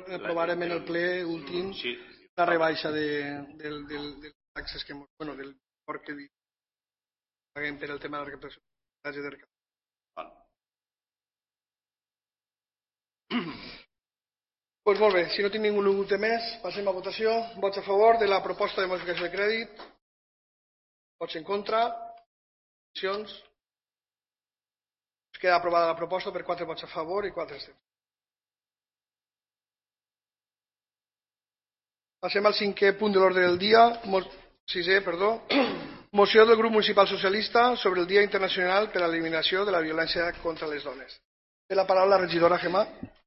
aprovarem en el ple últim la rebaixa de taxes que del import que paguem per el tema de la recaptació de recaptació. Doncs molt bé, si no tinc ningú més, passem a votació. Vots a favor de la proposta de modificació de crèdit? Vots en contra? Abstencions? Queda aprovada la proposta per 4 vots a favor i 4 abstencions. Passem al cinquè punt de l'ordre del dia, sisè, perdó, moció del grup municipal socialista sobre el Dia Internacional per a l'Eliminació de la Violència contra les Dones. Té la paraula la regidora Gemma.